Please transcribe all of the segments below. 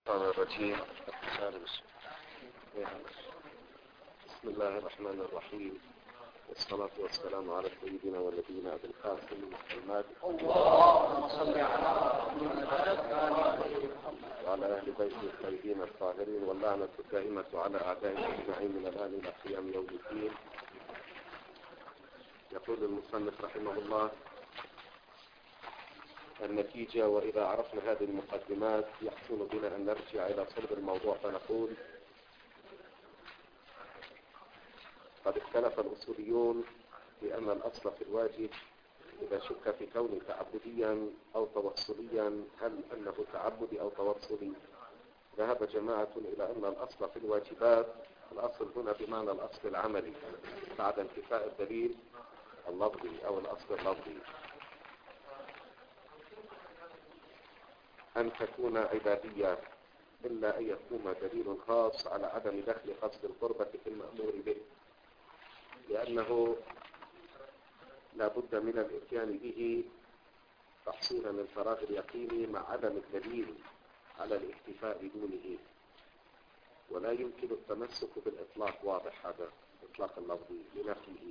الشيطان الرجيم. بسم الله الرحمن الرحيم، والصلاة والسلام على سيدنا ونبينا أبي القاسم محمد اللهم صل على محمد وعلى أهل بيته الطيبين الطاهرين، واللعنة الدائمة على أعدائه أجمعين من الآن إلى قيام يوم الدين. يقول المصنف رحمه الله: النتيجة: وإذا عرفنا هذه المقدمات يحسن بنا أن نرجع إلى صلب الموضوع فنقول: قد اختلف الأصوليون بأن الأصل في الواجب إذا شك في كونه تعبديا أو توصليا هل أنه تعبدي أو توصلي. ذهب جماعة إلى أن الأصل في الواجبات، الأصل هنا بمعنى الأصل العملي بعد انتفاء الدليل اللفظي أو الأصل اللفظي، أن تكون عبادية إلا أن يكون دليل خاص على عدم دخل قصد القربة في المأمور به، لأنه لا بد من الإتيان به تحصيلا للفراغ اليقيني مع عدم الدليل على الاكتفاء دونه، ولا يمكن التمسك بالإطلاق. واضح هذا إطلاق اللفظي لنفيه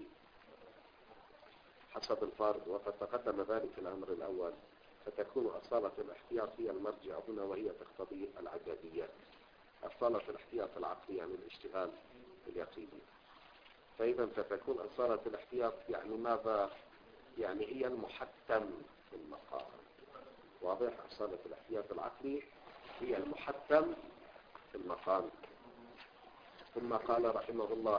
حسب الفرض، وقد تقدم ذلك الأمر الأول، فتكون أصالة الاحتياط هي المرجع هنا، وهي تقتضي العددية. أصالة الاحتياط العقلي يعني الاشتغال اليقيني، فإذا فتكون أصالة الاحتياط يعني ماذا؟ يعني هي المحتم في المقام. واضح؟ أصالة الاحتياط العقلي هي المحتم في المقام. ثم قال رحمه الله: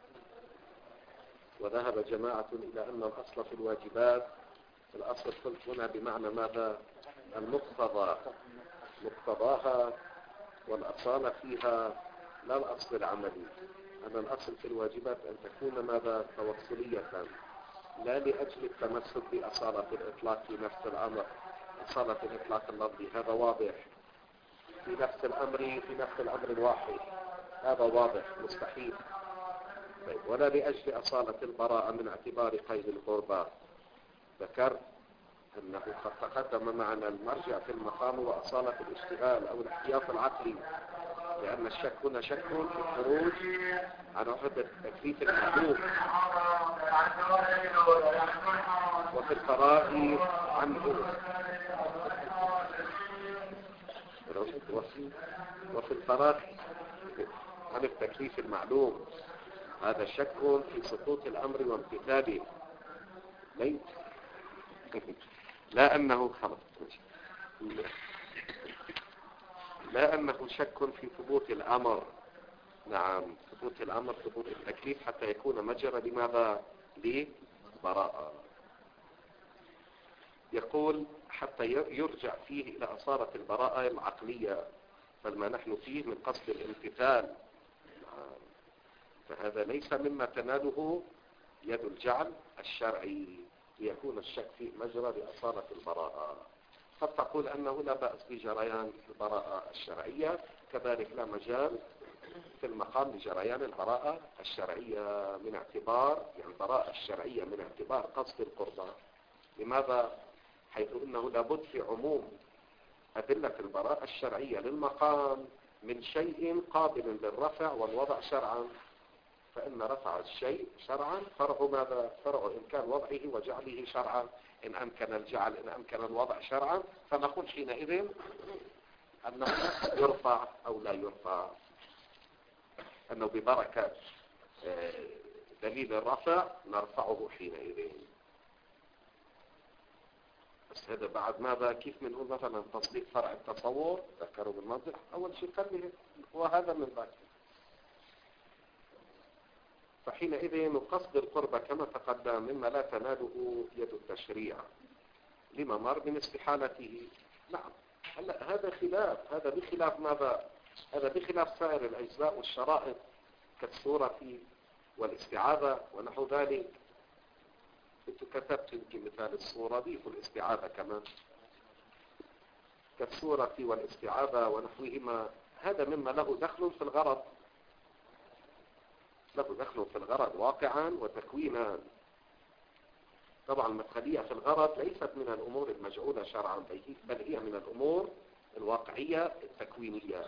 وذهب جماعة إلى أن الأصل في الواجبات، الأصل هنا بمعنى ماذا؟ المقتضى، مقتضاها، والأصالة فيها لا الأصل العملي. أن الأصل في الواجبات أن تكون ماذا؟ توصلية، لا لأجل التمسك بأصالة الإطلاق في نفس الأمر، أصالة الإطلاق اللفظي، هذا واضح. في نفس الأمر الواحد، هذا واضح مستحيل. طيب، ولا لأجل أصالة البراءة من اعتبار قيد القربى. ذكرت أنه قد تقدم معنا المرجع في المقام وأصالة الاشتغال أو الاحتياط العقلي، لأن الشك هنا شك في الخروج عن وحدة التكليف المعلوم، وفي الفراغ عنه، وفي الفراغ عن التكليف المعلوم. هذا شك في سقوط الأمر وامتثاله، لا أنه شك في ثبوت الأمر. نعم، ثبوت الأمر، ثبوت التكليف حتى يكون مجرى لماذا؟ لبراءة. يقول: حتى يرجع فيه إلى أصالة البراءة العقلية، فلما نحن فيه من قصد الامتثال، فهذا ليس مما تناله يد الجعل الشرعي، ليكون الشك فيه مجرى لأصالة البراءة. قد تقول أنه لا بأس بجريان البراءة الشرعية، كذلك لا مجال في المقام لجريان البراءة الشرعية من اعتبار، يعني البراءة الشرعية من اعتبار قصد القربى. لماذا؟ حيث أنه لابد في عموم أدلة البراءة الشرعية للمقام من شيء قابل للرفع والوضع شرعا، فإن رفع الشيء شرعا فرع ماذا؟ فرع إمكان وضعه وجعله شرعا. إن أمكن الجعل، إن أمكن الوضع شرعا، فنقول حينئذ أنه يرفع أو لا يرفع، أنه ببركة دليل الرفع نرفعه حينئذ. بس هذا بعد ماذا؟ كيف بنقول مثلا تصديق فرع التصور؟ ذكروا بالمنطق أول شيء خليه وهذا من ذلك. فحينئذ قصد القربة كما تقدم مما لا تناله يد التشريع لممر من استحالته. نعم، هذا خلاف، هذا بخلاف ماذا؟ هذا بخلاف سائر الأجزاء والشرائط كالسورة والاستعاذة ونحو ذلك. كنت كتبت يمكن مثال السورة دي والاستعاذة كمان، كالسورة والاستعاذة ونحوهما، هذا مما له دخل في الغرض، له دخل في الغرض واقعا وتكوينا. طبعا المدخلية في الغرض ليست من الأمور المجعولة شرعا، بل هي من الأمور الواقعية التكوينية.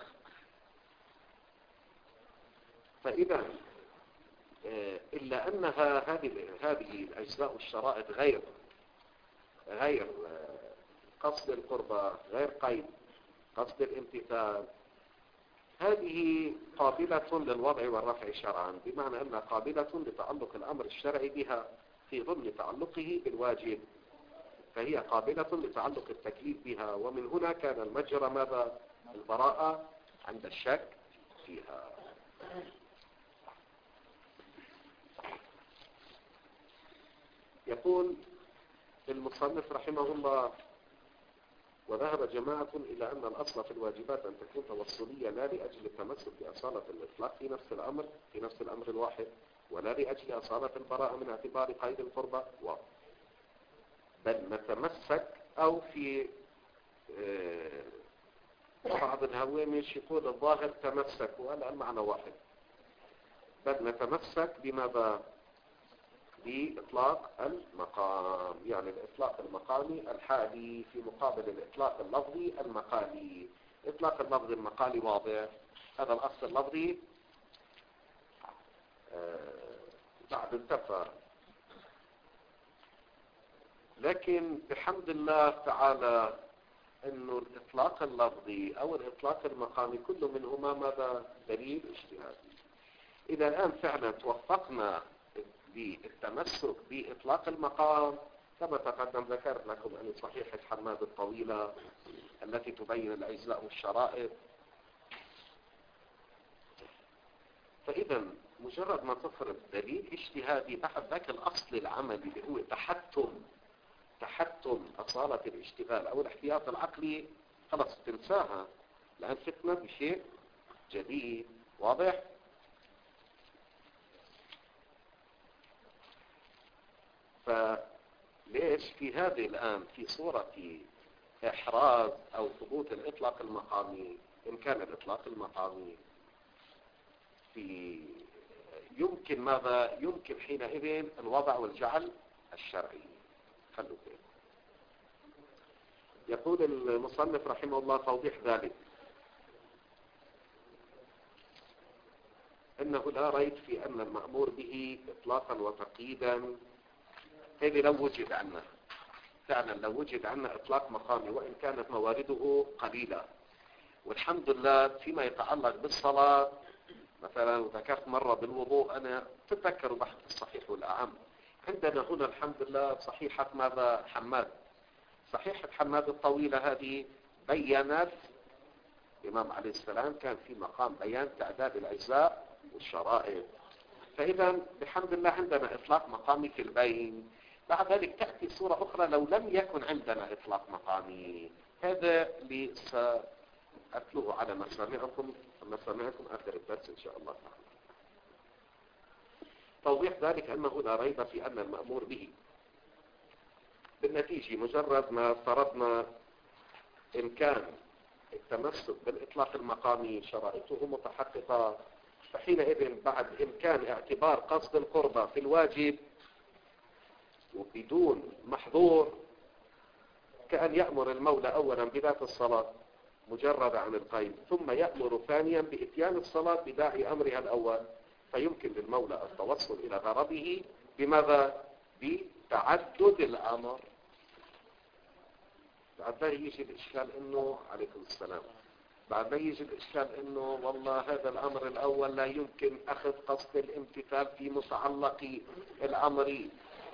فإذا إلا أنها هذه الأجزاء والشرائط غير قصد القربة، غير قيد قصد الامتثال، هذه قابلة للوضع والرفع شرعا، بمعنى أنها قابلة لتعلق الأمر الشرعي بها في ضمن تعلقه بالواجب، فهي قابلة لتعلق التكليف بها. ومن هنا كان المجرى ماذا؟ البراءة عند الشك فيها. يقول المصنف رحمه الله: وذهب جماعة إلى أن الأصل في الواجبات أن تكون توصلية، لا لأجل التمسك بأصالة الإطلاق في نفس الأمر الواحد، ولا لأجل أصالة البراءة من اعتبار قيد القربة، بل نتمسك، أو في بعض الهوامش يقول الظاهر تمسك، ولا المعنى واحد، بل نتمسك بماذا؟ بإطلاق المقام، يعني الإطلاق المقامي الحالي في مقابل الإطلاق اللفظي المقالي. إطلاق اللفظ المقالي واضح، هذا الأصل اللفظي بعد انتفى، لكن بحمد الله تعالى انه الإطلاق اللفظي أو الإطلاق المقامي كل منهما ماذا؟ دليل اجتهادي. إذا الآن فعلا توفقنا بالتمسك بإطلاق المقام، كما تقدم ذكرت لكم أن صحيحة حماد الطويلة التي تبين الأجزاء والشرائط، فإذا مجرد ما تفرض دليل اجتهادي بعد ذاك الأصل العملي اللي هو تحتم أصالة الاشتغال أو الاحتياط العقلي، خلاص تنساها، لأن فتنا بشيء جديد. واضح؟ فليش في هذه الآن في صورة إحراز أو ثبوت الإطلاق المقامي، إن كان الإطلاق المقامي في يمكن ماذا؟ يمكن حينئذ الوضع والجعل الشرعي. خلوا فيه. يقول المصنف رحمه الله: توضيح ذلك إنه لا ريب في أن المأمور به إطلاقا وتقييدا، هذه لو وجد عنا فعلا، لو وجد عنا إطلاق مقامي وإن كانت موارده قليلة، والحمد لله فيما يتعلق بالصلاة مثلا، ذكرت مرة بالوضوء، أنا تتذكر بحث الصحيح والأعم، عندنا هنا الحمد لله صحيحة ماذا؟ حماد. صحيحة حماد الطويلة هذه بيّنت الإمام عليه السلام كان في مقام بيان تعداد الأجزاء والشرائط، فإذا بحمد الله عندنا إطلاق مقامي في البين. بعد ذلك تأتي صورة أخرى لو لم يكن عندنا إطلاق مقامي، هذا اللي سأتلوه على مسامعكم آخر الدرس إن شاء الله تعالى. توضيح ذلك أنه لا ريب في أن المأمور به بالنتيجة مجرد ما فرضنا إمكان التمسك بالإطلاق المقامي شرائطه متحققة، فحينئذ بعد إمكان اعتبار قصد القربة في الواجب وبدون محظور، كأن يأمر المولى أولا بذات الصلاة مجرد عن القيد، ثم يأمر ثانيا بإتيان الصلاة بداعي أمرها الأول، فيمكن للمولى التوصل إلى غرضه بماذا؟ بتعدد الأمر. بعد ذلك يجي الإشكال إنه عليكم السلام، بعد ذلك يجي الإشكال إنه والله هذا الأمر الأول لا يمكن أخذ قصد الامتثال في متعلق الأمر،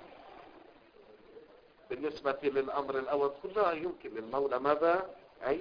بالنسبة للأمر الأول كلها يمكن للمولى ماذا؟ أي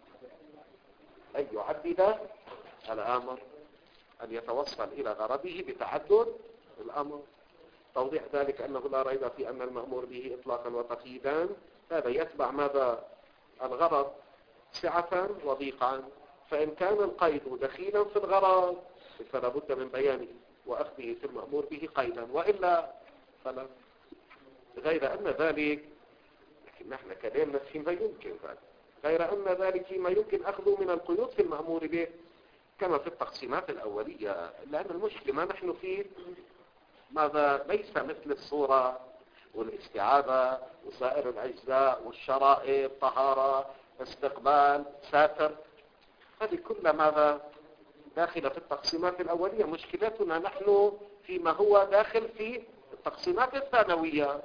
يعدد الأمر، أن يتوصل إلى غرضه بتعدد الأمر. توضيح ذلك أنه لا ريب في أن المأمور به إطلاقا وتقييدا، هذا يتبع ماذا؟ الغرض سعة وضيقا، فإن كان القيد دخيلا في الغرض فلا بد من بيانه وأخذه في المأمور به قيدا، وإلا فلا. غير أن ذلك، لكن نحن كلامنا فيما يمكن ذلك، غير أن ذلك فيما يمكن أخذه من القيود في المأمور به كما في التقسيمات الأولية، لأن المشكلة ما نحن فيه ماذا؟ ليس مثل الصورة والاستعاذة وسائر الأجزاء والشرائط، طهارة استقبال، ساتر، هذه كلها ماذا؟ داخلة في التقسيمات الأولية. مشكلتنا نحن فيما هو داخل في التقسيمات الثانوية.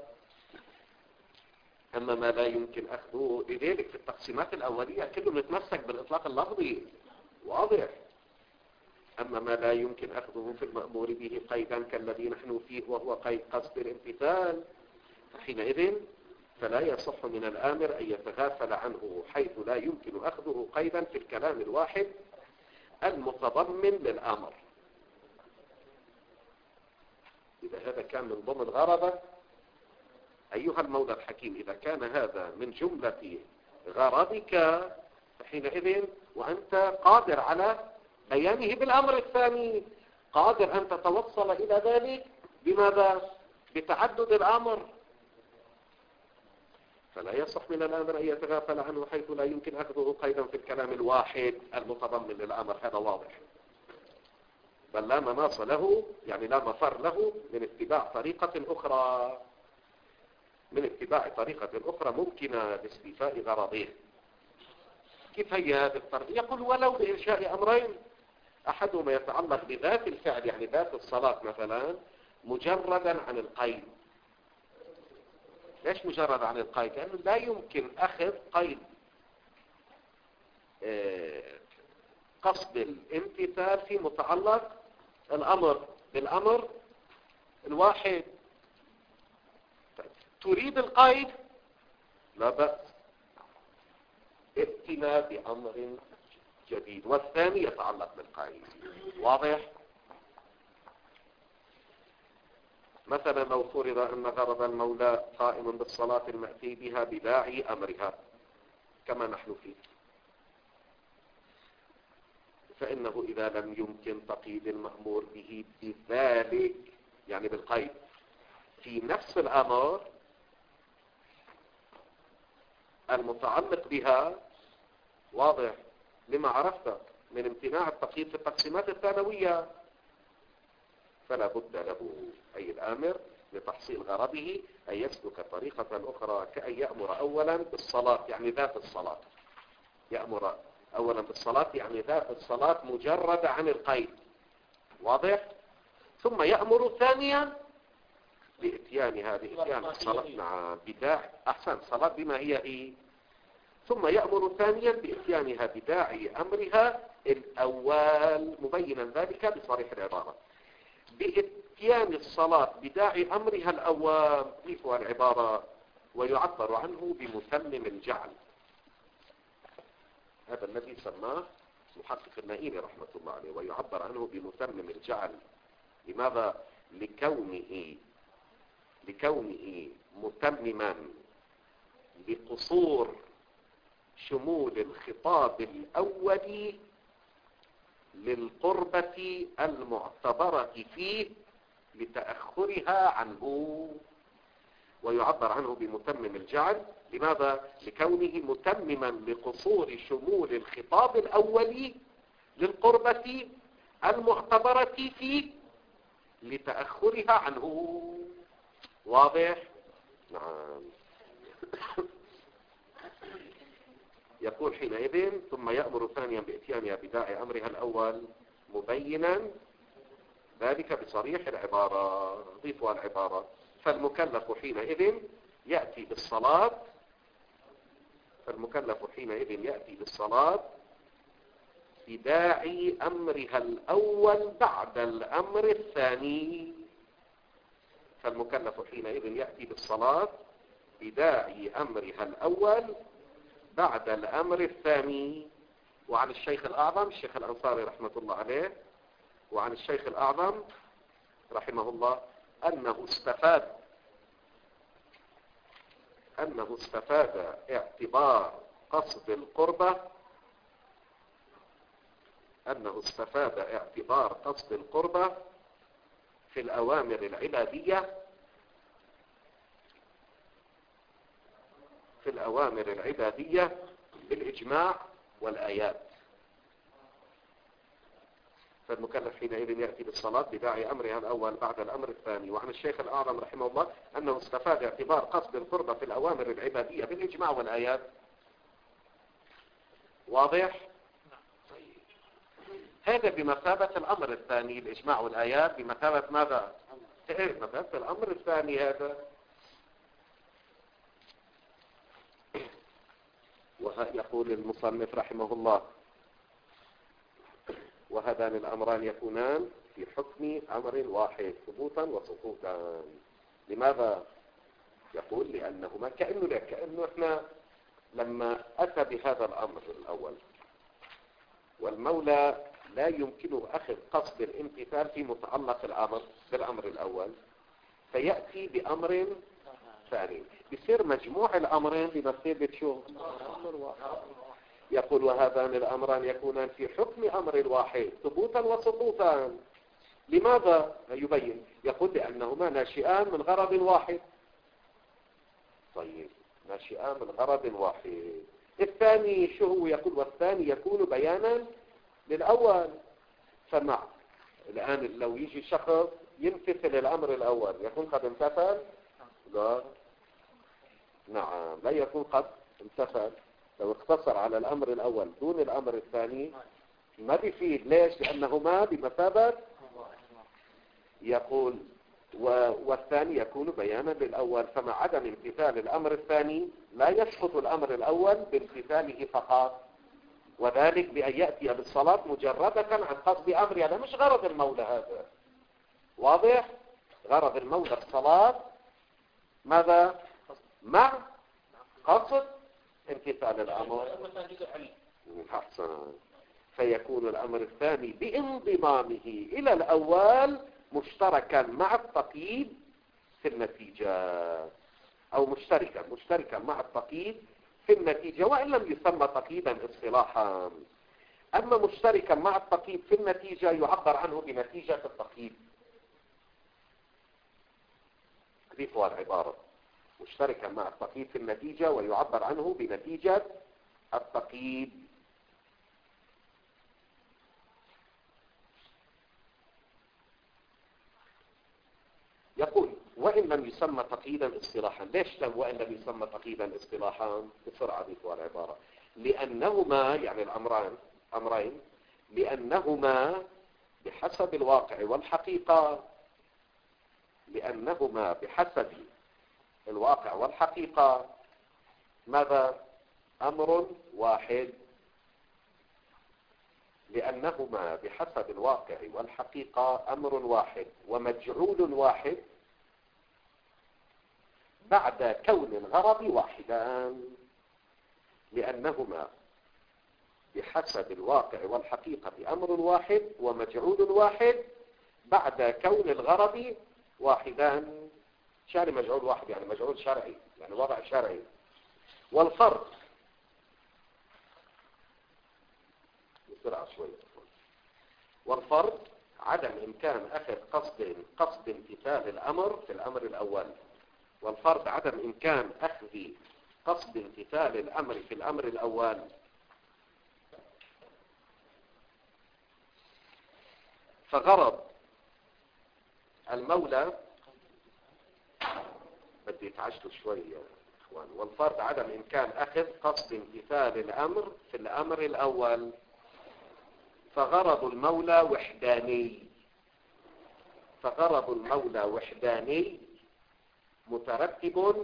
أما ما لا يمكن أخذه لذلك في التقسيمات الأولية كله متمسك بالإطلاق اللفظي واضح. أما ما لا يمكن أخذه في المأمور به قيدا كالذي نحن فيه وهو قيد قصد الامتثال، فحينئذ فلا يصح من الآمر أن يتغافل عنه حيث لا يمكن أخذه قيدا في الكلام الواحد المتضمن للأمر. إذا هذا كان من ضمن غرضه أيها المولى الحكيم، إذا كان هذا من جملة غرضك فحينئذ وأنت قادر على بيانه بالأمر الثاني، قادر أن تتوصل إلى ذلك بماذا؟ بتعدد الأمر. فلا يصح من الأمر أن يتغافل عنه حيث لا يمكن أخذه قيدا في الكلام الواحد المتضمن للأمر، هذا واضح. بل لا مناص له، يعني لا مفر له من اتباع طريقة أخرى، من اتباع طريقة أخرى ممكنة لاستيفاء غرضه. كيف هي هذه الطريقة؟ يقول ولو بإنشاء أمرين، أحدهما يتعلق بذات الفعل يعني ذات الصلاة مثلا مجردا عن القيد. ليش مجرد عن القيد؟ لأنه لا يمكن أخذ قيد قصد الامتثال في متعلق الأمر بالأمر الواحد. تريد القيد لا بأس، ائتنا بأمر جديد، والثاني يتعلق بالقيد. واضح؟ مثلا لو فرض أن غرض المولى قائم بالصلاة المأتي بها بداعي أمرها كما نحن فيه، فإنه إذا لم يمكن تقييد المأمور به بذلك يعني بالقيد في نفس الأمر المتعلق بها، واضح لما عرفت من امتناع التقييد في التقسيمات الثانوية، فلا بد له أي الآمر لتحصيل غرضه أن يسلك طريقة أخرى، كأن يأمر أولا بالصلاة يعني ذات الصلاة، يأمر أولا بالصلاة يعني ذات الصلاة مجرد عن القيد، واضح؟ ثم يأمر ثانيا بإتيان هذه إتيان الصلاة مع بداع أحسن صلاة بما هي ثم يأمر ثانيا بإتيانها بداعي أمرها الأول مبينا ذلك بصريح العبارة. بإتيان الصلاة بداعي أمرها الأول ضيفها العبارة ويعبر عنه بمتمم الجعل. هذا الذي سماه محقق النائيني رحمة الله عليه، ويعبر عنه بمتمم الجعل. لماذا؟ لكونه متمما بقصور شمول الخطاب الأول للقربة المعتبرة فيه لتأخرها عنه، ويعبر عنه بمتمم الجعل. لماذا؟ لكونه متمما لقصور شمول الخطاب الأول للقربة المعتبرة فيه لتأخرها عنه. واضح؟ نعم. يقول حينئذ ثم يأمر ثانيا بإتيانها بداعي أمرها الأول مبينا ذلك بصريح العبارة ضيفها العبارة. فالمكلف حينئذ يأتي بالصلاة بداعي أمرها الأول بعد الأمر الثاني. فالمكلف حينئذ يأتي بالصلاة بداعي أمرها الأول بعد الأمر الثاني. وعن الشيخ الأعظم الشيخ الأنصاري رحمة الله عليه، وعن الشيخ الأعظم رحمه الله أنه استفاد اعتبار قصد القربة في الأوامر العبادية بالإجماع والآيات. فالمكلف حينئذ يأتي بالصلاة بداعي أمرها الأول بعد الأمر الثاني. وعن الشيخ الأعظم رحمه الله أنه استفاد اعتبار قصد القربة في الأوامر العبادية بالإجماع والآيات. واضح؟ هذا بمثابة الأمر الثاني. الإجماع والآيات بمثابة ماذا؟ بمثابة الأمر الثاني هذا. ويقول المصنف رحمه الله: وهذان الأمران يكونان في حكم أمر واحد ثبوتا وسقوطا. لماذا؟ يقول لأنهما كأنه إحنا لما أتى بهذا الأمر الأول والمولى لا يمكنه أخذ قصد الامتثال في متعلق الأمر بالأمر الأول، فيأتي بأمر ثاني، بصير مجموع الأمرين بمثابة شو؟ يقول: وهذان الأمران يكونان في حكم أمر واحد ثبوتا وسقوطا. لماذا؟ يبين. يقول: لأنهما ناشئان من غرض واحد. طيب، ناشئان من غرض واحد. الثاني شو هو؟ يقول: والثاني يكون بيانا للأول. فمع الآن لو يجي شخص يمتثل الأمر الأول يكون قد امتثل؟ لا، نعم، لا يكون قد امتثل. لو اقتصر على الأمر الأول دون الأمر الثاني ما بيفيد. ليش؟ لأنهما بمثابة. يقول: والثاني يكون بيانا للأول. فمع عدم امتثال الأمر الثاني لا يسقط الأمر الأول بامتثاله فقط، وذلك بأن يأتي بالصلاة مجردة عن قصد أمر. هذا مش غرض المولى. هذا واضح؟ غرض المولى الصلاة ماذا؟ مع قصد امتثال الأمر. أحسن. فيكون الأمر الثاني بانضمامه إلى الأول مشتركا مع التقييد في النتيجة، أو مشتركا مع التقييد في النتيجة، وإن لم يسمى تقييدا اصطلاحا. أما مشتركا مع التقييد في النتيجة يعبر عنه بنتيجة التقييد. ضيفوا العبارة: مشتركا مع التقييد في النتيجة ويعبر عنه بنتيجة التقييد. يقول: وإن لم يسمى تقييدا اصطلاحا. ليش وإن لم يسمى تقييدا اصطلاحا؟ بسرعة ضيفوا العبارة: لأنهما، يعني أمرين، لأنهما بحسب الواقع والحقيقة، لأنهما بحسب الواقع والحقيقة ماذا؟ أمر واحد. لأنهما بحسب الواقع والحقيقة أمر واحد ومجعول واحد بعد كون الغرض واحدا. لأنهما بحسب الواقع والحقيقة أمر واحد ومجعول واحد بعد كون الغرض واحدا. شان مجعول واحد يعني مجعول شرعي، يعني وضع شرعي. والفرق بسرعة شوية. والفرق عدم إمكان أخذ قصد امتثال الأمر في الأمر الأول. والفرق عدم إمكان أخذ قصد امتثال الأمر في الأمر الأول. فغرض المولى، بدي يتعجلوا شوية يا إخوان. والفرق عدم إمكان أخذ قصد امتثال الأمر في الأمر الأول. فغرض المولى وحداني. فغرض المولى وحداني مترتب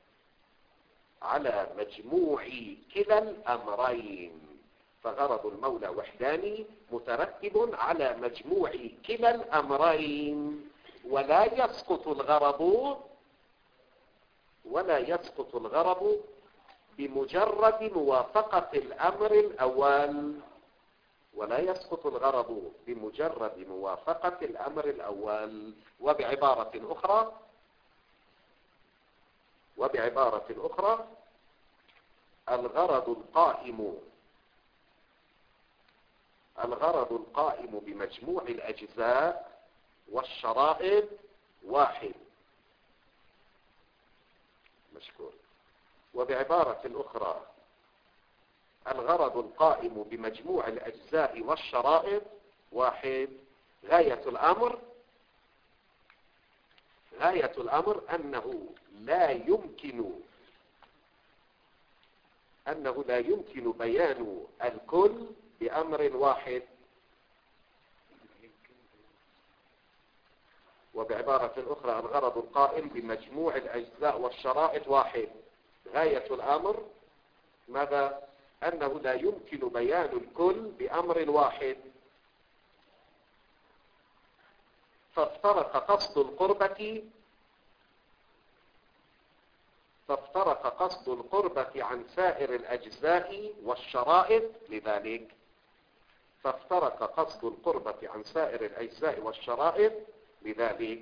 على مجموع كلا الأمرين. فغرض المولى وحداني مترتب على مجموع كلا الأمرين، ولا يسقط الغرض بمجرد موافقة الأمر الأول. ولا يسقط الغرض بمجرد موافقة الأمر الأول. وبعبارة أخرى الغرض القائم بمجموع الأجزاء والشرائط واحد. مشكور. وبعبارة أخرى الغرض القائم بمجموع الأجزاء والشرائط واحد. غاية الأمر أنه لا يمكن أنه لا يمكن بيان الكل بأمر واحد، وبعبارة أخرى الغرض القائم بمجموع الأجزاء والشرائط واحد. غاية الأمر ماذا؟ أنه لا يمكن بيان الكل بأمر واحد، فافترق قصد القربة عن سائر الأجزاء والشرائط لذلك. فافترق قصد القربة عن سائر الأجزاء والشرائط لذلك.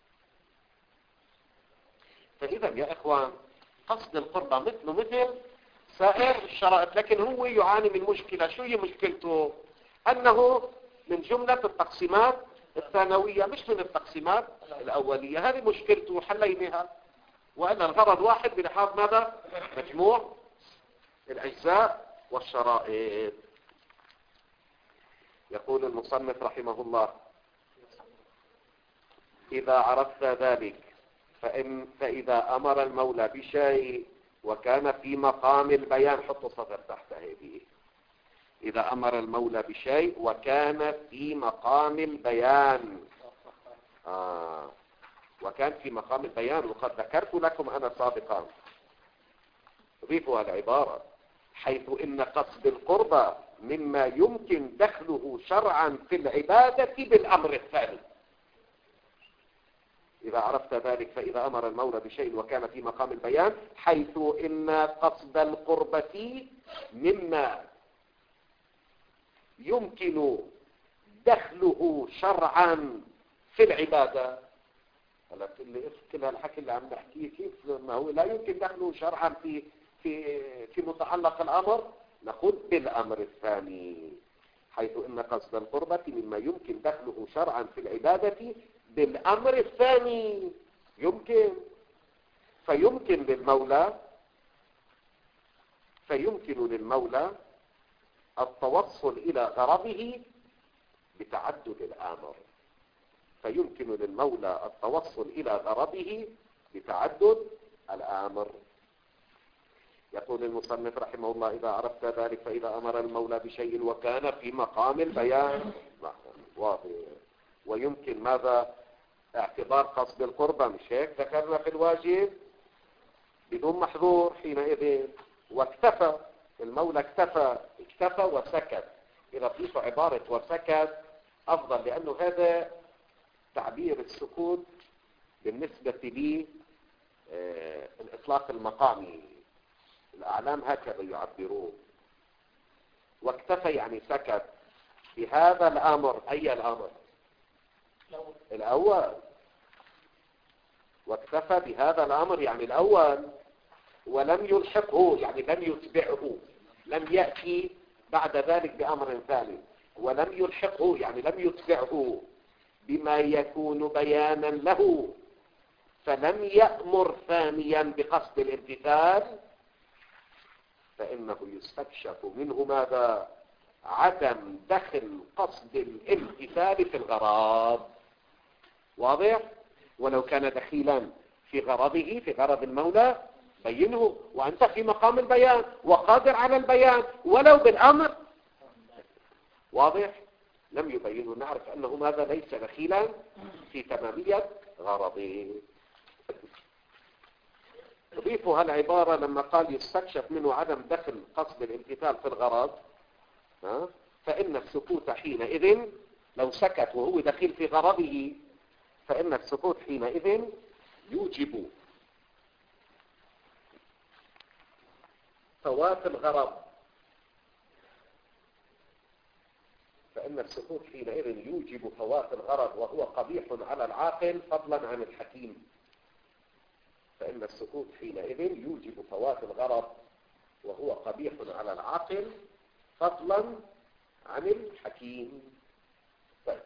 فإذا يا إخوان قصد القربة مثل سائر الشرائط، لكن هو يعاني من مشكلة. شو هي مشكلته؟ أنه من جملة التقسيمات الثانوية مش من التقسيمات الأولية. هذه مشكلته حليناها، وأن الغرض واحد بلحاظ ماذا؟ مجموع الأجزاء والشرائط. يقول المصنف رحمه الله: إذا عرفت ذلك فإذا أمر المولى بشيء وكان في مقام البيان، حط صدر تحت هذه. إذا أمر المولى بشيء وكان في مقام البيان، وكان في مقام البيان، وقد ذكرت لكم أنا سابقا، أضيفها العبارة: حيث إن قصد القربة مما يمكن دخله شرعا في العبادة بالأمر الثاني. إذا عرفت ذلك فإذا أمر المولى بشيء وكان في مقام البيان، حيث إن قصد القربة مما يمكن دخله شرعا في العبادة. هلا كل هالحكي اللي عم نحكيه كيف ما هو لا يمكن دخله شرعا في متعلق الأمر؟ نقول بالأمر الثاني، حيث إن قصد القربة مما يمكن دخله شرعا في العبادة بالأمر الثاني. يمكن فيمكن للمولى التوصل إلى غرضه بتعدد الآمر. فيمكن للمولى التوصل إلى غرضه بتعدد الآمر. يقول المصنف رحمه الله: إذا عرفت ذلك فإذا أمر المولى بشيء وكان في مقام البيان، واضح. ويمكن ماذا؟ اعتبار قصد القربة، مش هيك ذكرنا في الواجب؟ بدون محظور حينئذ. واكتفى المولى، اكتفى وسكت. إذا ضيف عبارة وسكت أفضل، لأنه هذا تعبير السكوت بالنسبة لي الإطلاق المقامي. الأعلام هكذا يعبرون. واكتفى يعني سكت بهذا الأمر. أي الأمر؟ الأول. واكتفى بهذا الأمر يعني الأول، ولم يلحقه يعني لم يتبعه، لم يأتي بعد ذلك بأمر ثاني. ولم يلحقه يعني لم يتبعه بما يكون بيانا له، فلم يأمر ثانيا بقصد الامتثال، فإنه يستكشف منه ماذا؟ عدم دخل قصد الامتثال في الغرض. واضح؟ ولو كان دخيلا في غرضه، في غرض المولى، بينه، وأنت في مقام البيان وقادر على البيان ولو بالأمر. واضح؟ لم يبينه. نعرف أنه ماذا؟ ليس دخيلا في تمامية غرضه. أضيف هالعبارة لما قال يستكشف منه عدم دخل قصد الامتثال في الغرض، فإن السكوت حينئذ، لو سكت وهو دخيل في غرضه، فإن السكوت حينئذ يوجب فوات الغرض. فإن السكوت حينئذ يوجب فوات الغرض، وهو قبيح على العاقل فضلا عن الحكيم. فإن السكوت حينئذ يوجب فوات الغرض، وهو قبيح على العاقل فضلا عن الحكيم. طيب.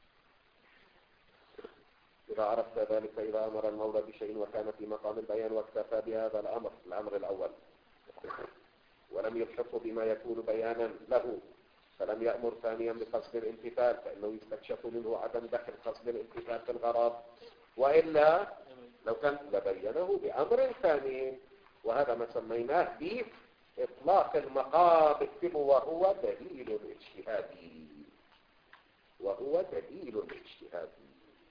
إذا عرفت ذلك فإذا أمر المولى بشيء وكان في مقام البيان واكتفى بهذا الأمر الأول، ولم يلحقه بما يكون بيانا له، فلم يأمر ثانيا بقصد الامتثال، فإنه يستكشف منه عدم دخل قصد الامتثال في الغرض، وإلا لو كان لبينه بأمر ثاني. وهذا ما سميناه إطلاق المقام اكتبوا وهو دليل اجتهادي. وهو دليل اجتهادي.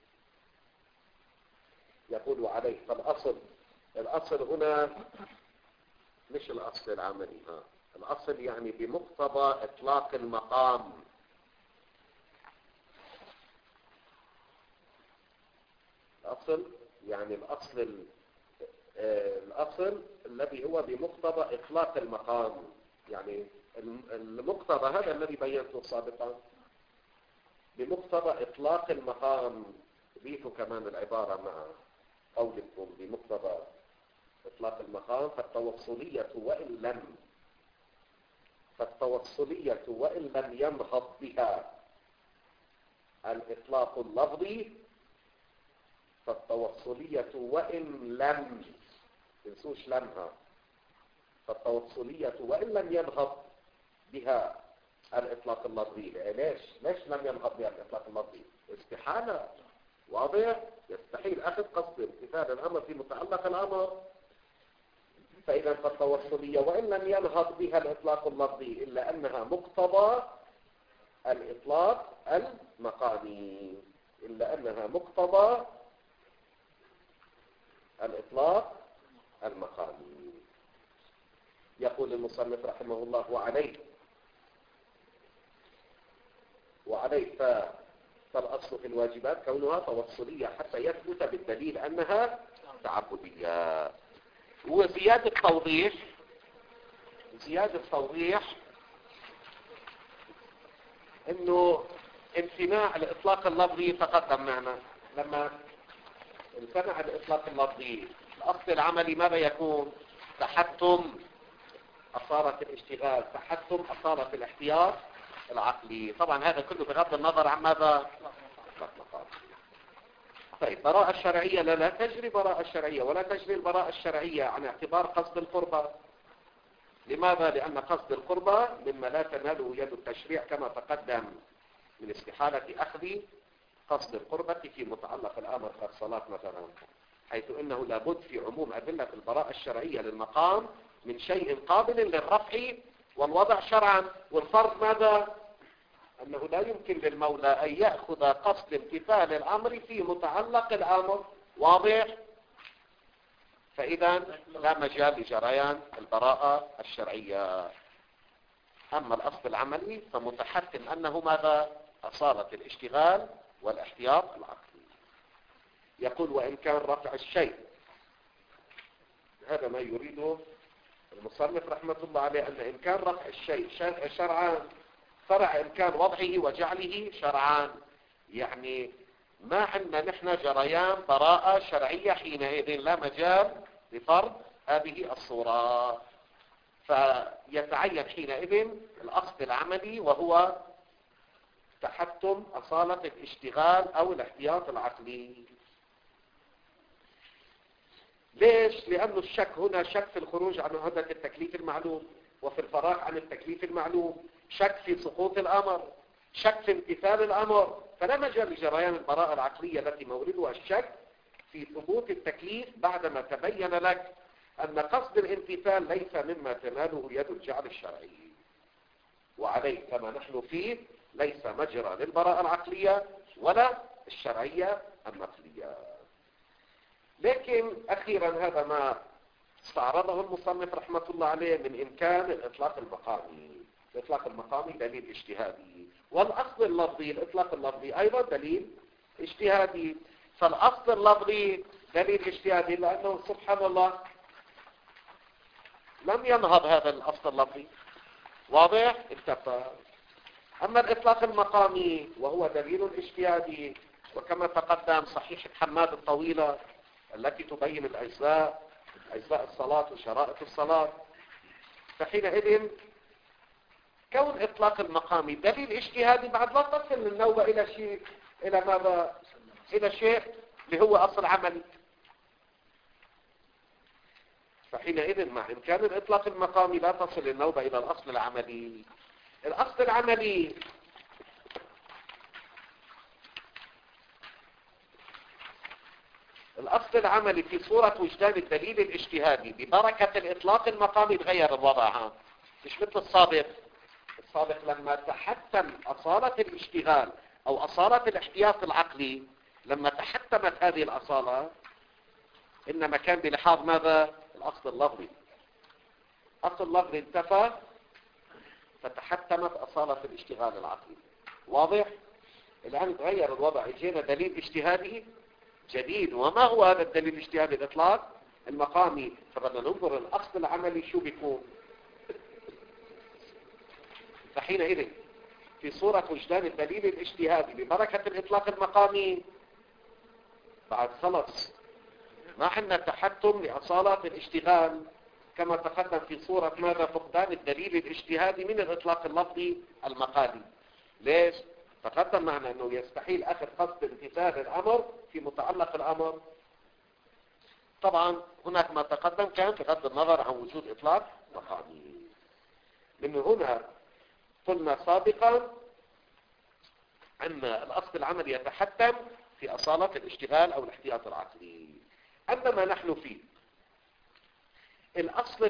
يقول عليه الأصل هنا مش الأصل العملي، الأصل يعني بمقتضى إطلاق المقام. الأصل يعني الأصل الذي هو بمقتضى إطلاق المقام، يعني المقتضى هذا الذي بينته سابقا بمقتضى إطلاق المقام. ضيفوا كمان العبارة مع قولكم بمقتضى إطلاق المقام. فالتوصلية وإن لم ينهض بها الإطلاق اللفظي، فالتوصلية وإن لم تنسوش لمها، فالتوصلية وإن لم ينهض بها الإطلاق اللفظي. ليش لم ينهض بها الإطلاق اللفظي؟ استحالة. واضح؟ يستحيل أخذ قصد امتثال الأمر في متعلق الأمر. فإذا فالتوصلية وإن لم ينهض بها الإطلاق اللفظي إلا أنها مقتضى الإطلاق المقامي، إلا أنها مقتضى الإطلاق المقامي. يقول المصنف رحمه الله وعليه فالأصل في الواجبات كونها توصلية حتى يثبت بالدليل أنها تعبدية. وزيادة توضيح انه امتناع الاطلاق اللفظي تقدم معنا. لما امتنع الاطلاق اللفظي الاصل العملي ماذا يكون؟ تحتم أصالة الاشتغال، تحتم أصالة الاحتياط العقلي. طبعا هذا كله بغض النظر عن ماذا؟ طيب براءة الشرعية لا تجري براءة الشرعية، ولا تجري البراءة الشرعية عن اعتبار قصد القربة. لماذا؟ لأن قصد القربة مما لا تناله يد التشريع كما تقدم من استحالة أخذ قصد القربة في متعلق الأمر كالصلاة مثلا، حيث إنه لابد في عموم أدلة البراءة الشرعية للمقام من شيء قابل للرفع والوضع شرعا. والفرض ماذا؟ أنه لا يمكن للمولى أن يأخذ قصد امتثال الأمر في متعلق الأمر. واضح؟ فإذا لا مجال لجريان البراءة الشرعية. أما الأصل العملي فمتحتم أنه ماذا؟ أصالة الاشتغال والاحتياط العقلي. يقول وإن كان رفع الشيء، هذا ما يريده المصنف رحمة الله عليه، أن إمكان رفع الشيء شرعان، فرع إمكان وضعه وجعله شرعان. يعني ما عندنا نحن جريان براءة شرعية حينئذ، لا مجال لفرض هذه الصورة. فيتعين حينئذ الأصل العملي وهو تحتم أصالة الاشتغال أو الاحتياط العقلي. ليش؟ لأن الشك هنا شك في الخروج عن عهدة التكليف المعلوم، وفي الفراغ عن التكليف المعلوم، شك في سقوط الأمر، شك في امتثال الأمر. فلا مجال لجريان البراءة العقلية التي موردها الشك في ثبوت التكليف بعدما تبين لك أن قصد الامتثال ليس مما تناله يد الجعل الشرعي. وعليه كما نحن فيه ليس مجرى للبراءة العقلية ولا الشرعية النقلية. لكن أخيرا هذا ما استعرضه المصنف رحمة الله عليه من إمكان الإطلاق المقامي. الإطلاق المقامي دليل اجتهادي، والأصل اللفظي الإطلاق اللفظي أيضا دليل اجتهادي. فالأصل اللفظي دليل اجتهادي لأنه سبحان الله لم ينهض هذا الأصل اللفظي. واضح؟ اكتفى. أما الإطلاق المقامي وهو دليل اجتهادي، وكما تقدم صحيح حماد الطويلة التي تبين أجزاء الصلاة وشرائط الصلاة، فحينئذ كون إطلاق المقامي دليل اجتهادي بعد لا تصل النوبة إلى شيء، إلى ماذا؟ إلى شيء اللي هو أصل عملي. فحينئذ مع إمكان الإطلاق المقامي لا تصل النوبة إلى الأصل العملي. الأصل العملي الأصل العملي في صورة وجدان الدليل الاجتهادي ببركة الإطلاق المقامي تغير الوضع. مش مثل السابق. السابق لما تحتم أصالة الاشتغال أو أصالة الاحتياط العقلي، لما تحتمت هذه الأصالة إنما كان بلحاظ ماذا؟ الأصل اللفظي. أصل اللفظي انتفى فتحتمت أصالة الاشتغال العقلي. واضح؟ الآن تغير الوضع، جينا دليل اجتهادي جديد. وما هو هذا الدليل الاجتهادي؟ الإطلاق المقامي. فبدنا ننظر الأصل العملي شو بيكون. فحينئذ في صورة وجدان الدليل الاجتهادي ببركة الإطلاق المقامي بعد خلص ما عندنا تحتم لأصالة الاشتغال كما تقدم في صورة ماذا؟ فقدان الدليل الاجتهادي من الإطلاق اللفظي المقالي. ليش؟ تقدم معنا أنه يستحيل أخذ قصد امتثال الأمر في متعلق الأمر. طبعا هناك ما تقدم كان بغض النظر عن وجود إطلاق مقامي. من هنا قلنا سابقا أن الأصل العملي يتحتم في أصالة الاشتغال أو الاحتياط العقلي. أما ما نحن فيه الأصل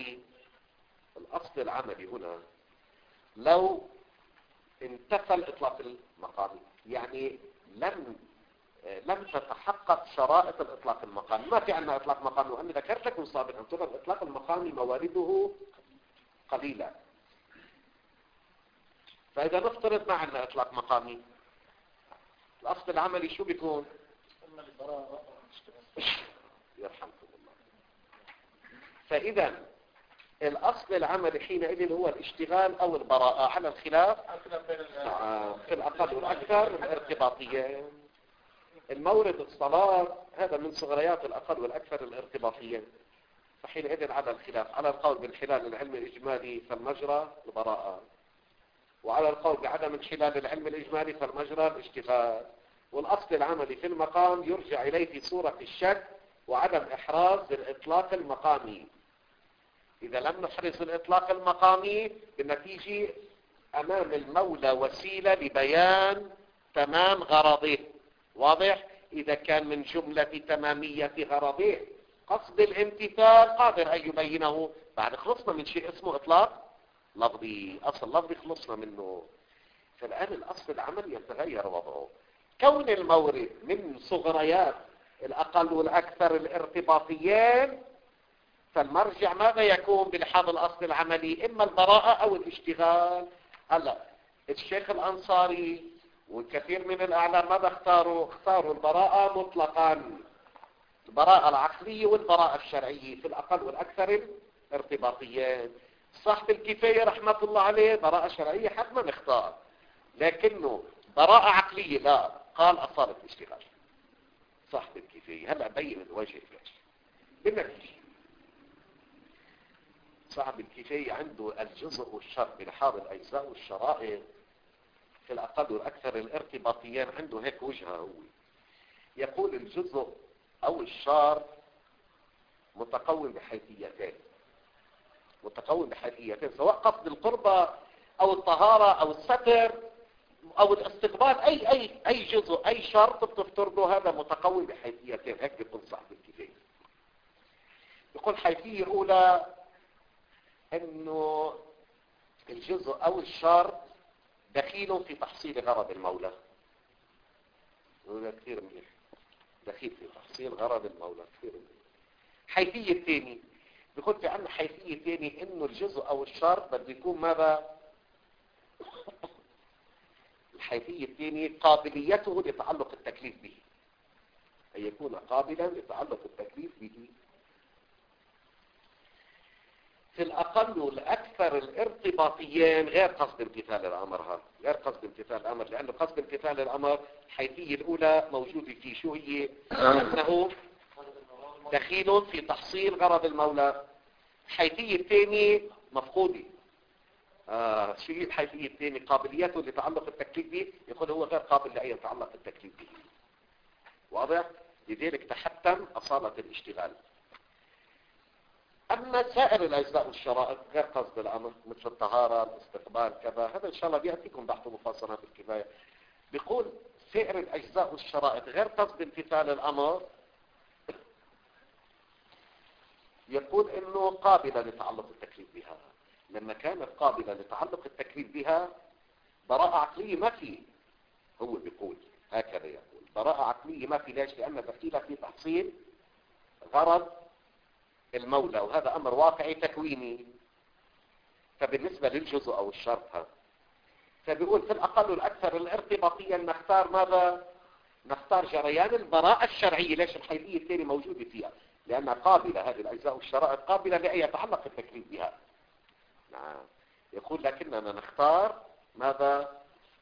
العملي هنا لو انتفى الإطلاق المقامي، يعني لم تتحقق شرائط الإطلاق المقامي. ما في عندنا إطلاق مقامي، وأنا ذكرت لكم سابقا ترى الإطلاق المقامي موارده قليلة. فإذا نفترض ما عندنا إطلاق مقامي، الأصل العملي شو بيكون؟ يرحمكم الله. فإذا الأصل العملي حينئذ هو الاشتغال أو البراءة على الخلاف في الأقل والأكثر الارتباطيين. المورد الصلاة هذا من صغريات الأقل والأكثر الارتباطيين. فحينئذ على الخلاف، على القول بالحلال العلم الإجمالي فالمجرى البراءة، وعلى القول بعدم انحلال العلم الإجمالي فالمجرى الاشتغال. والأصل العملي في المقام يرجع إليه في صورة الشك وعدم إحراز الإطلاق المقامي. إذا لم نحرز الإطلاق المقامي بالنتيجة أمام المولى وسيلة لبيان تمام غرضه. واضح؟ إذا كان من جملة تمامية غرضه قصد الامتثال قادر أن يبينه. بعد خلصنا من شيء اسمه إطلاق لفظي، أصل لفظي خلصنا منه. فالآن الأصل العملي يتغير وضعه. كون المورد من صغريات الأقل والأكثر الارتباطيين، فالمرجع ماذا يكون بلحاظ الأصل العملي؟ إما البراءة أو الاشتغال. هلا الشيخ الأنصاري والكثير من الأعلام ماذا اختاروا البراءة مطلقا، البراءة العقلية والبراءة الشرعية في الأقل والأكثر الارتباطيين. صاحب الكفاية رحمة الله عليه براءة شرعية حتما اختار، لكنه براءة عقلية لا، قال أصالة الاشتغال صاحب الكفاية. هلا بين الوجه ليش. بالنتيجة صاحب الكفاية عنده الجزء والشرط بلحاظ الأجزاء والشرائط في الأقل والأكثر الارتباطيين. عنده هيك وجهة هو يقول الجزء أو الشرط متقوم بحيثيتين، سواء قصد القربة أو الطهارة أو الستر أو الاستقبال. أي جزء أي شرط بتفترضه هذا متقوم بحيثيتين. هيك بيقول صاحب الكفاية. يقول حيثية أولى أنه الجزء أو الشرط دخيل في تحصيل غرض المولى. هذا كثير منيح، دخيل في تحصيل غرض المولى كثير منيح. حيثية الثاني بيقول في عندنا حيثية ثاني انه الجزء او الشرط بده يكون ماذا؟ الحيثية الثانية قابليته لتعلق التكليف به، أن يكون قابلا لتعلق التكليف به. في الأقل والأكثر الارتباطيين غير قصد امتثال الأمر. هذا غير قصد امتثال الأمر، لأنه قصد امتثال الأمر الحيثية الأولى موجودة فيه شو هي؟ أنه دخيل في تحصيل غرض المولى. الحيثية الثانية مفقودة. شو هي الحيثية الثانية؟ قابليته لتعلق التكليف به. يقول هو غير قابل لأن يتعلق التكليف به. واضح؟ لذلك تحتم أصالة الاشتغال. أما سائر الأجزاء والشرائط غير قصد الأمر مثل الطهارة الاستقبال كذا، هذا إن شاء الله بيأتيكم بحث مفصل في الكفاية. بيقول سائر الأجزاء والشرائط غير قصد امتثال الأمر يقول انه قابلة لتعلق التكليف بها. لما كانت قابلة لتعلق التكليف بها براءة عقلية ما في. هو بيقول هكذا، يقول براءة عقلية ما في. ليش؟ لأن دخيلة في تحصيل غرض المولى، وهذا أمر واقعي تكويني. فبالنسبة للجزء أو الشرط هذا، فبيقول في الأقل والأكثر الارتباطيا نختار ماذا؟ نختار جريان البراءة الشرعية. ليش؟ الحيثية الثانية موجودة فيها، لأنها قابلة، هذه الأجزاء والشرائط قابلة لأن يتعلق التكليف بها. نعم. يقول لكننا نختار ماذا؟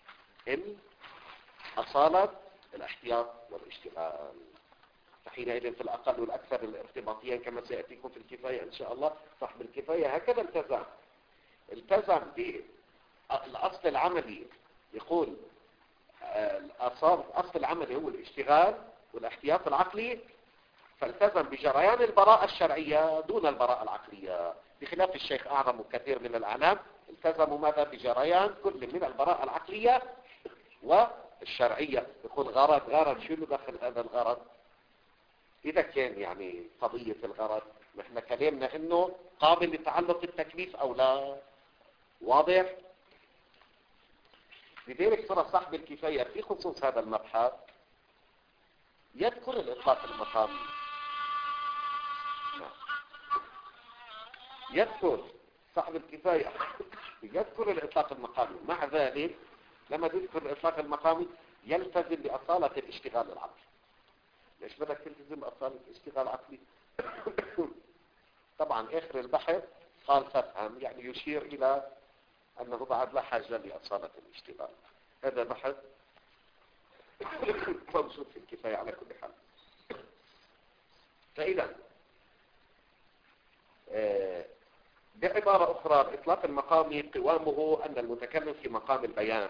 أصالة الاحتياط والاشتغال. فحينئذ في الأقل والأكثر الارتباطيا كما سيأتيكم في الكفاية إن شاء الله. صاحب الكفاية هكذا التزم بالأصل العملي. يقول الأصل العملي هو الاشتغال والاحتياط العقلي، فالتزم بجريان البراءة الشرعية دون البراءة العقلية، بخلاف الشيخ أعظم وكثير من الأعلام التزموا ماذا؟ بجريان كل من البراءة العقلية والشرعية. يقول غرض شو اللي دخل هذا الغرض؟ إذا كان يعني قضية الغرض نحن كلامنا إنه قابل لتعلق التكليف أو لا. واضح؟ لذلك ترى صاحب الكفاية في خصوص هذا المبحث يذكر الإطلاق المقامي، يذكر صاحب الكفاية يذكر الإطلاق المقامي. مع ذلك لما يذكر الإطلاق المقامي يلتزم بأصالة الاشتغال العقلي. ليش بدك تلتزم بأصالة الاشتغال العقلي؟ طبعا آخر البحث قال فافهم، يعني يشير إلى أنه بعد لا حاجة لأصالة الاشتغال. هذا بحث موجود في الكفاية على كل حال. فإذا بعبارة أخرى الإطلاق المقامي قوامه أن المتكلم في مقام البيان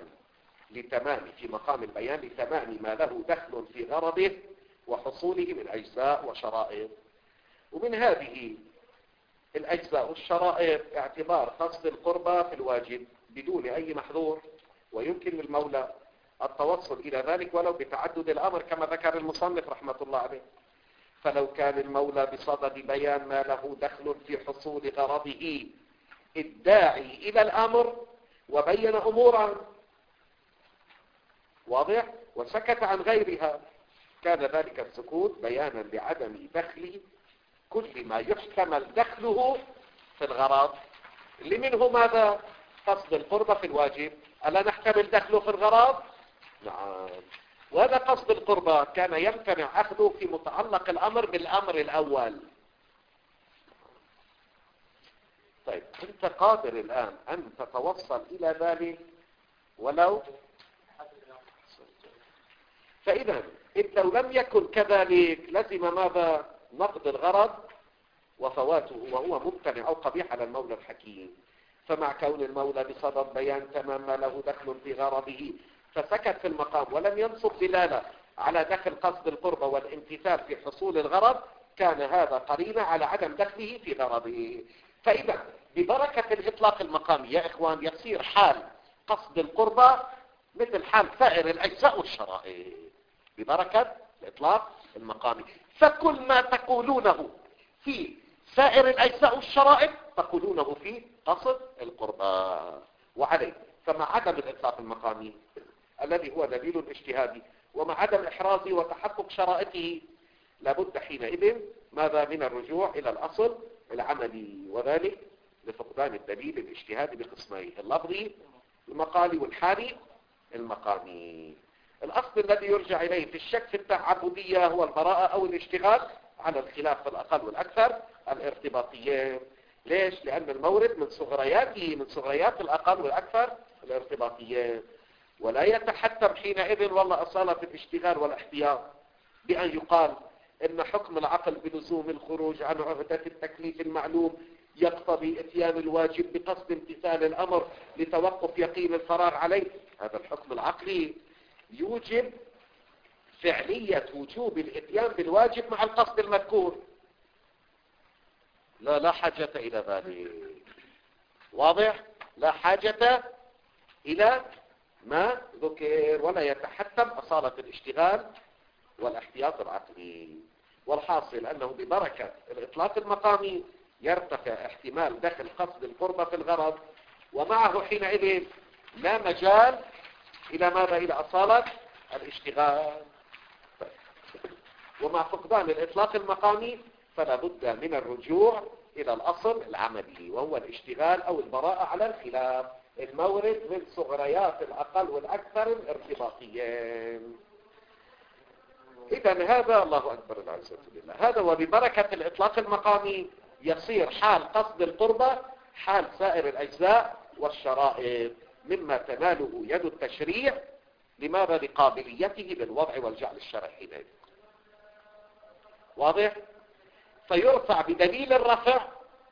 لتمام ما له دخل في غرضه وحصوله من أجزاء وشرائط. ومن هذه الأجزاء والشرائط اعتبار قصد القربى في الواجب بدون أي محظور، ويمكن للمولى التوصل إلى ذلك ولو بتعدد الأمر كما ذكر المصنف رحمة الله عليه. فلو كان المولى بصدد بيان ما له دخل في حصول غرضه الداعي إلى الأمر وبين أمورا واضح وسكت عن غيرها، كان ذلك السكوت بيانا لعدم دخل كل ما يحتمل دخله في الغرض، اللي منه ماذا؟ قصد القربة في الواجب. ألا نحتمل دخله في الغرض؟ نعم. وهذا قصد القربة كان يمتنع أخذه في متعلق الأمر بالأمر الأول. طيب أنت قادر الآن أن تتوصل إلى ذلك ولو، فإذا لو لم يكن كذلك لزم ماذا؟ نقد الغرض وفواته، وهو ممتنع أو قبيح على المولى الحكيم. فمع كون المولى بصدد بيان تمام ما له دخل في غرضه فسكت في المقام ولم ينصب دلالة على دخل قصد القربة والامتثال في حصول الغرض، كان هذا قرينة على عدم دخله في غرضه. فإذا ببركة الإطلاق المقامي يا إخوان يصير حال قصد القربة مثل حال سائر الأجزاء والشرائط ببركة الإطلاق المقامي. فكل ما تقولونه في سائر الأجزاء والشرائط تقولونه في قصد القربة. وعليه فمع عدم الإطلاق المقامي الذي هو دليل اجتهادي ومع عدم إحرازه وتحقق شرائطه لابد حينئذ ماذا؟ من الرجوع إلى الأصل العملي، وذلك لفقدان الدليل الاجتهادي بقسميه: اللفظي المقالي والحالي المقامي. الأصل الذي يرجع إليه في الشك في التعبدية هو البراءة أو الاشتغال، على الخلاف في الأقل والأكثر الارتباطيين. ليش؟ لأن المورد من صغريات الأقل والأكثر الارتباطيين، ولا يتحتم حينئذ والله أصالة الاشتغال والاحتياط بأن يقال إن حكم العقل بلزوم الخروج عن عهدة التكليف المعلوم يقتضي اتيان الواجب بقصد امتثال الأمر لتوقف يقين الفراغ عليه. هذا الحكم العقلي يوجب فعلية وجوب الاتيان بالواجب مع القصد المذكور. لا حاجة إلى ذلك. واضح؟ لا حاجة إلى ما ذكر، ولا يتحتم أصالة الاشتغال والاحتياط العقلي. والحاصل أنه ببركة الإطلاق المقامي يرتفع احتمال دخل قصد القربة في الغرض، ومعه حينئذ لا مجال إلى ماذا؟ إلى أصالة الاشتغال. ومع فقدان الإطلاق المقامي فلا بد من الرجوع إلى الأصل العملي، وهو الاشتغال أو البراءة على الخلاف، المورد من صغريات الأقل والأكثر الارتباطيين. إذا هذا الله أكبر العزة لله، هذا وببركة الإطلاق المقامي يصير حال قصد القربة حال سائر الأجزاء والشرائط مما تناله يد التشريع، لماذا؟ لقابليته بالوضع والجعل الشرعي حينئذ. واضح؟ فيرفع بدليل الرفع،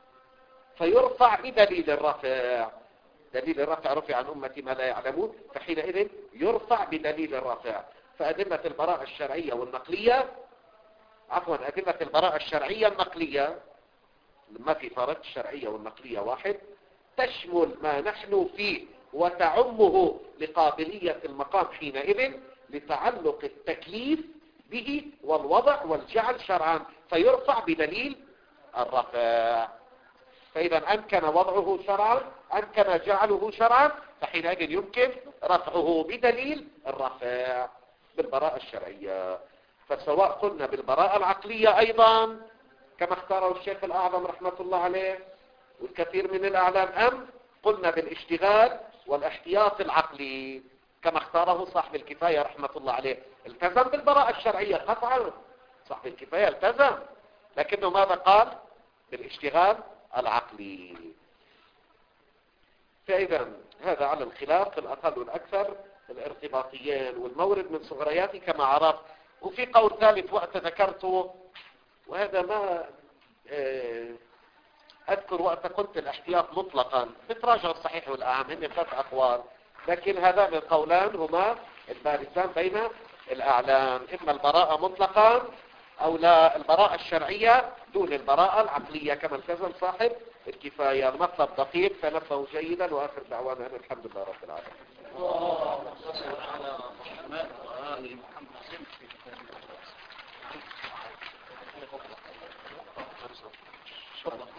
دليل الرفع رفع عن أمتي ما لا يعلمون، فحينئذ يرفع بدليل الرفع. فأدلة البراءة الشرعية والنقلية، أدلة البراءة الشرعية النقلية، ما في فرق، الشرعية والنقلية واحد، تشمل ما نحن فيه وتعمه لقابلية المقام حينئذ لتعلق التكليف به والوضع والجعل شرعا، فيرفع بدليل الرفع. فإذا أمكن وضعه شرعا، أمكن جعله شرعا، فحينئذ يمكن رفعه بدليل الرفع بالبراءة الشرعية. فسواء قلنا بالبراءة العقلية أيضا كما اختاره الشيخ الأعظم رحمة الله عليه والكثير من الأعلام، أم قلنا بالاشتغال والاحتياط العقلي كما اختاره صاحب الكفاية رحمة الله عليه، التزم بالبراءة الشرعية قطعا، صاحب الكفاية التزم، لكنه ماذا قال؟ بالاشتغال العقلي. فإذا هذا على الخلاف في الأقل والأكثر الارتباطيين والمورد من صغرياته كما عرفت. وفي قول ثالث وقت ذكرته، وهذا ما أذكر وقت قلت الاحتياط مطلقا، بتراجع الصحيح والأعم، هن 3 أقوال، لكن هذان القولان هما البارزان بين الأعلام، إما البراءة مطلقا أو لا البراءة الشرعية دون البراءة العقلية كما التزم صاحب الكفاية. المطلب دقيق، فنفه جيدا، وآخر دعوانا أن الحمد لله رب العالمين. اللهم صل على محمد وآل محمد.